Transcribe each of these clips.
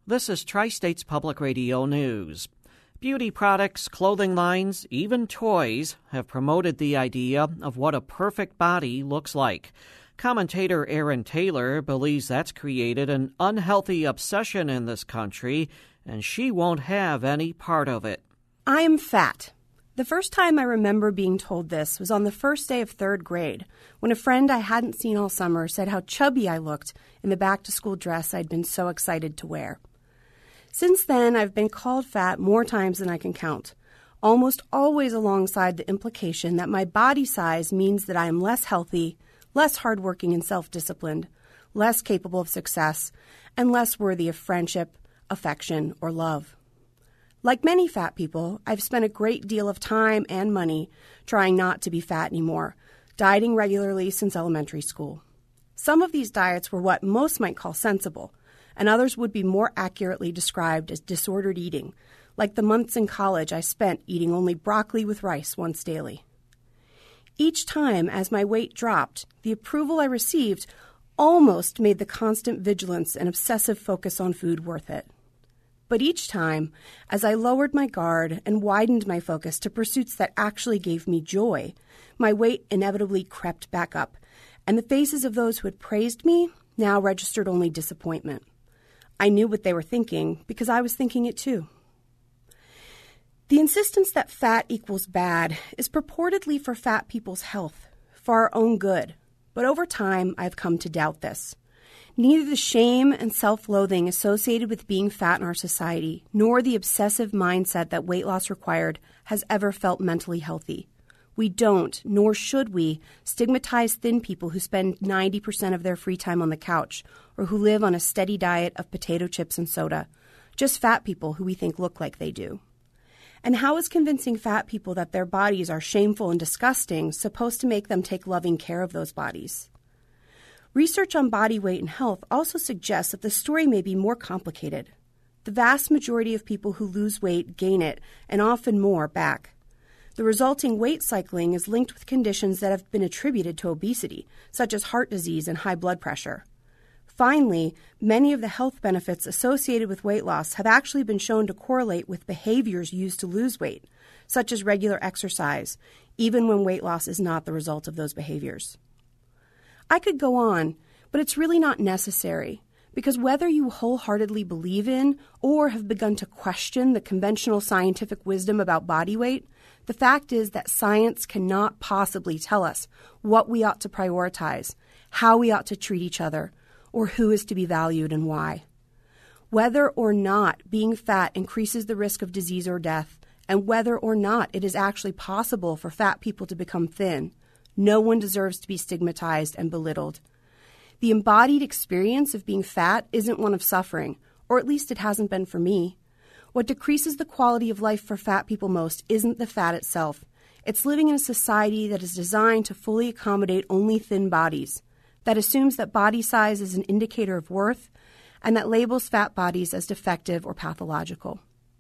This is Tri-States Public Radio News. Beauty products, clothing lines, even toys have promoted the idea of what a perfect body looks like. Commentator Aaron Taylor believes that's created an unhealthy obsession in this country, and she won't have any part of it. I am fat. The first time I remember being told this was on the first day of third grade, when a friend I hadn't seen all summer said how chubby I looked in the back-to-school dress I'd been so excited to wear. Since then, I've been called fat more times than I can count, almost always alongside the implication that my body size means that I am less healthy, less hardworking and self-disciplined, less capable of success, and less worthy of friendship, affection, or love. Like many fat people, I've spent a great deal of time and money trying not to be fat anymore, dieting regularly since elementary school. Some of these diets were what most might call sensible, and others would be more accurately described as disordered eating, like the months in college I spent eating only broccoli with rice once daily. Each time, as my weight dropped, the approval I received almost made the constant vigilance and obsessive focus on food worth it. But each time, as I lowered my guard and widened my focus to pursuits that actually gave me joy, my weight inevitably crept back up, and the faces of those who had praised me now registered only disappointment. I knew what they were thinking because I was thinking it too. The insistence that fat equals bad is purportedly for fat people's health, for our own good. But over time, I've come to doubt this. Neither the shame and self-loathing associated with being fat in our society, nor the obsessive mindset that weight loss required, has ever felt mentally healthy. We don't, nor should we, stigmatize thin people who spend 90% of their free time on the couch or who live on a steady diet of potato chips and soda, just fat people who we think look like they do. And how is convincing fat people that their bodies are shameful and disgusting supposed to make them take loving care of those bodies? Research on body weight and health also suggests that the story may be more complicated. The vast majority of people who lose weight gain it, and often more, back. The resulting weight cycling is linked with conditions that have been attributed to obesity, such as heart disease and high blood pressure. Finally, many of the health benefits associated with weight loss have actually been shown to correlate with behaviors used to lose weight, such as regular exercise, even when weight loss is not the result of those behaviors. I could go on, but it's really not necessary, because whether you wholeheartedly believe in or have begun to question the conventional scientific wisdom about body weight, the fact is that science cannot possibly tell us what we ought to prioritize, how we ought to treat each other, or who is to be valued and why. Whether or not being fat increases the risk of disease or death, and whether or not it is actually possible for fat people to become thin, no one deserves to be stigmatized and belittled. The embodied experience of being fat isn't one of suffering, or at least it hasn't been for me. What decreases the quality of life for fat people most isn't the fat itself. It's living in a society that is designed to fully accommodate only thin bodies, that assumes that body size is an indicator of worth, and that labels fat bodies as defective or pathological.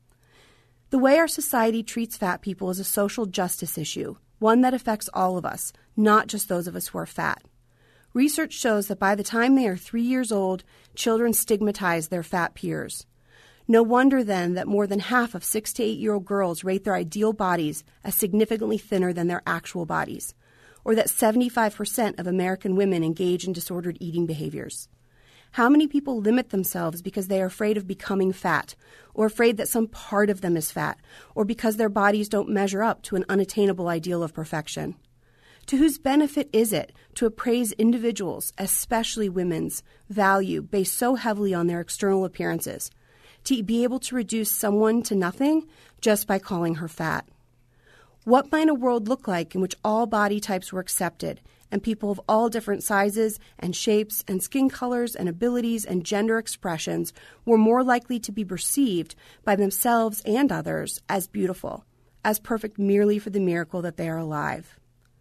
The way our society treats fat people is a social justice issue, one that affects all of us, not just those of us who are fat. Research shows that by the time they are 3 years old, children stigmatize their fat peers. No wonder, then, that more than half of 6 to 8-year-old girls rate their ideal bodies as significantly thinner than their actual bodies, or that 75% of American women engage in disordered eating behaviors. How many people limit themselves because they are afraid of becoming fat, or afraid that some part of them is fat, or because their bodies don't measure up to an unattainable ideal of perfection? To whose benefit is it to appraise individuals, especially women's, value based so heavily on their external appearances, to be able to reduce someone to nothing just by calling her fat? What might a world look like in which all body types were accepted and people of all different sizes and shapes and skin colors and abilities and gender expressions were more likely to be perceived by themselves and others as beautiful, as perfect merely for the miracle that they are alive?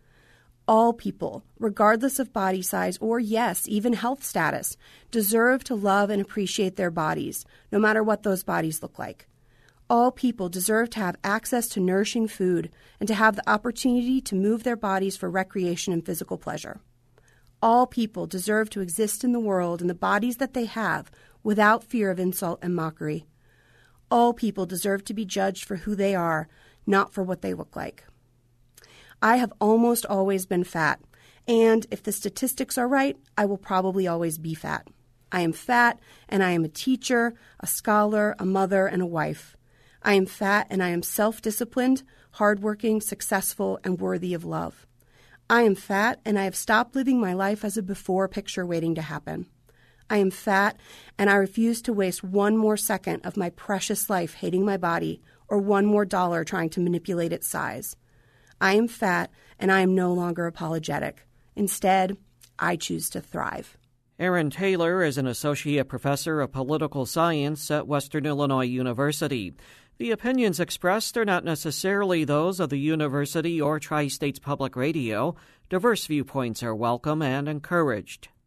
All people, regardless of body size or, yes, even health status, deserve to love and appreciate their bodies, no matter what those bodies look like. All people deserve to have access to nourishing food and to have the opportunity to move their bodies for recreation and physical pleasure. All people deserve to exist in the world in the bodies that they have without fear of insult and mockery. All people deserve to be judged for who they are, not for what they look like. I have almost always been fat, and if the statistics are right, I will probably always be fat. I am fat, and I am a teacher, a scholar, a mother, and a wife. I am fat, and I am self-disciplined, hardworking, successful, and worthy of love. I am fat, and I have stopped living my life as a before picture waiting to happen. I am fat, and I refuse to waste one more second of my precious life hating my body or one more dollar trying to manipulate its size. I am fat, and I am no longer apologetic. Instead, I choose to thrive. Erin Taylor is an associate professor of political science at Western Illinois University. The opinions expressed are not necessarily those of the university or Tri-States Public Radio. Diverse viewpoints are welcome and encouraged.